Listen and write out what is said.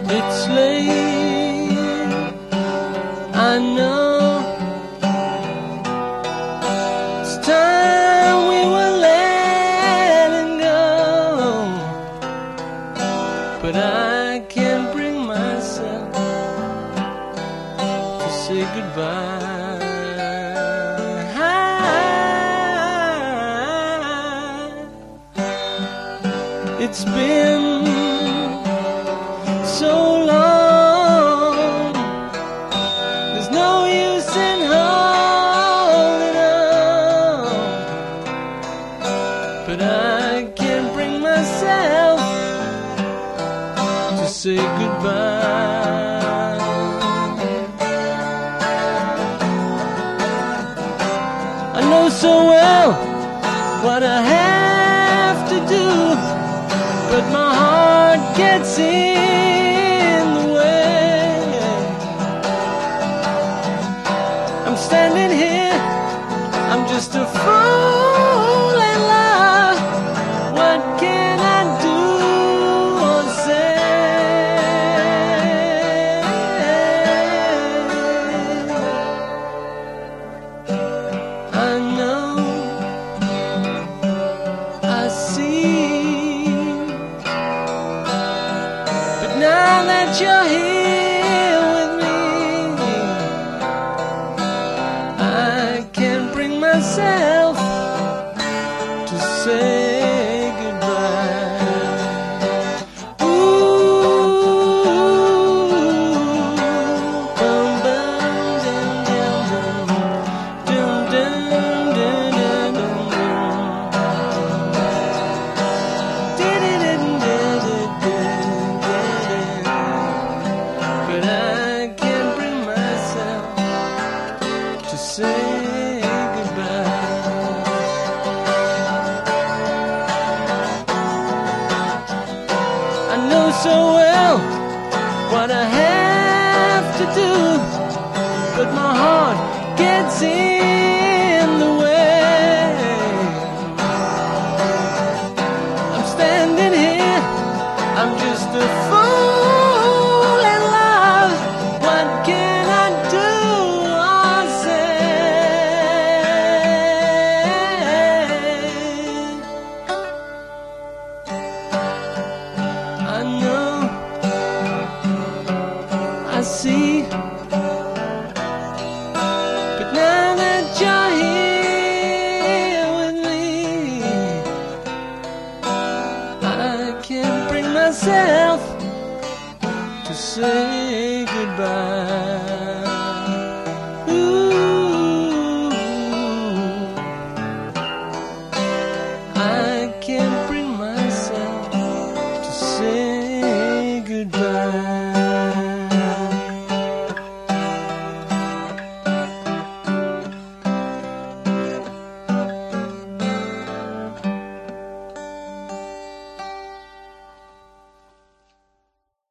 It's late, I know. It's time we were letting go, but I can't bring myself to say goodbye. It's been so long, there's no use in holding on, but I can't bring myself to say goodbye. I know so well what I have to do, but my heart gets in the way. I'm standing here, I'm just a fool in love. What can I do or say? I know, I see. Now that you're here with me, I can't bring myself to say goodbye. Ooh, bum, bum, dum, dum, dum, dum, dum, dum, dum, but I can't bring myself to say goodbye. I know so well what I have to do, but my heart gets in the way. I'm standing here, I'm just a fool in love. What can I do or say? I know, I see, but now that you're here with me, I can't bring myself to say goodbye.